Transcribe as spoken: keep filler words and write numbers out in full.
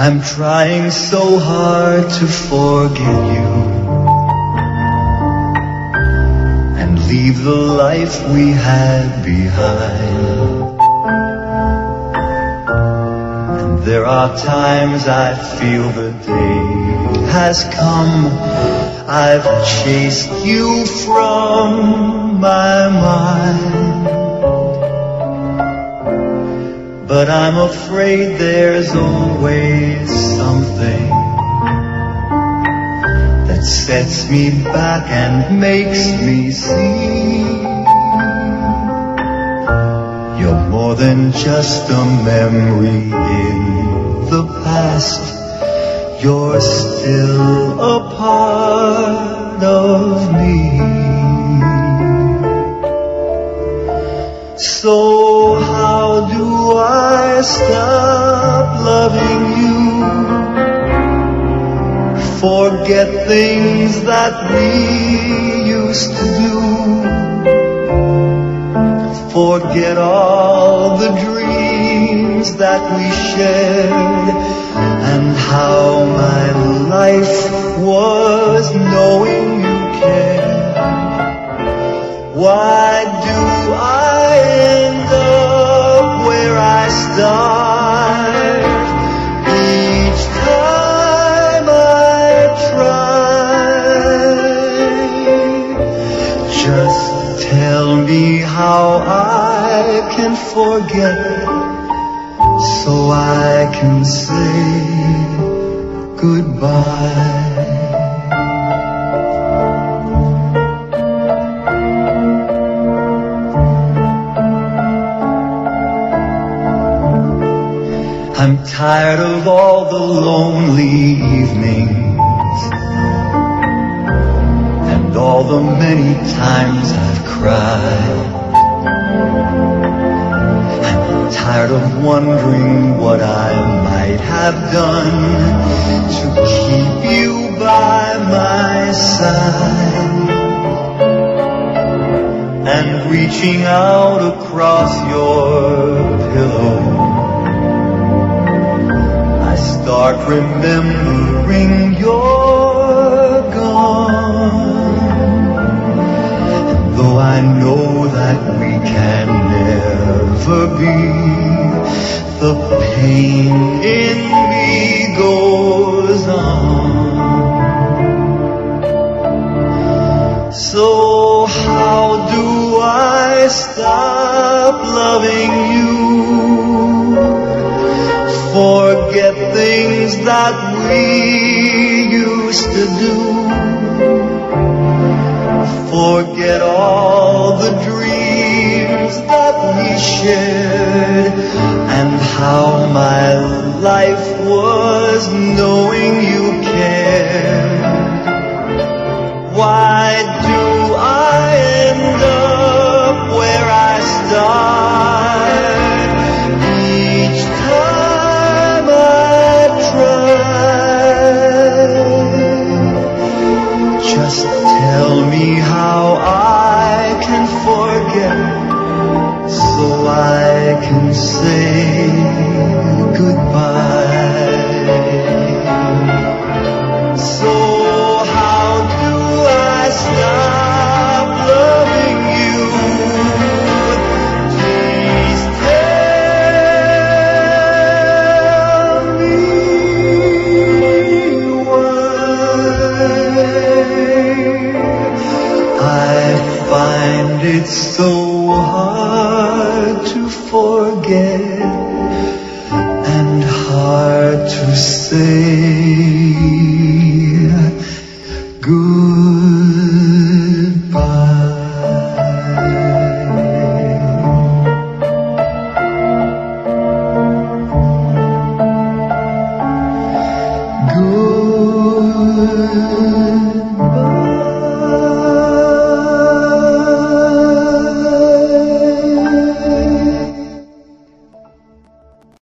I'm trying so hard to forget you and leave the life we had behind. And there are times I feel the day has come. I've chased you from my mind, but I'm afraid there's always something that sets me back and makes me see you're more than just a memory in the past. You're still a part of me. So how do I stop loving you? Forget things that we used to do. Forget all the dreams that we shared, and how my life was knowing you cared. Why do I end up where I start each time I try? Just tell me how I can forget, so I can say goodbye. I'm tired of all the lonely evenings and all the many times I've cried. I'm tired of wondering what I might have done to keep you by my side, and reaching out across your pillow, start remembering you're gone. And though I know that we can never be, the pain in me goes on. So how do I stop loving you? Forget things that we used to do. Forget all the dreams that we shared, and how my life was knowing you cared. Why do I end up where I start each time I try? Just tell me how I can forget, so I can say goodbye. So how do I stop loving you? Please tell me why. I find it so hard to forget and hard to say goodbye. Goodbye.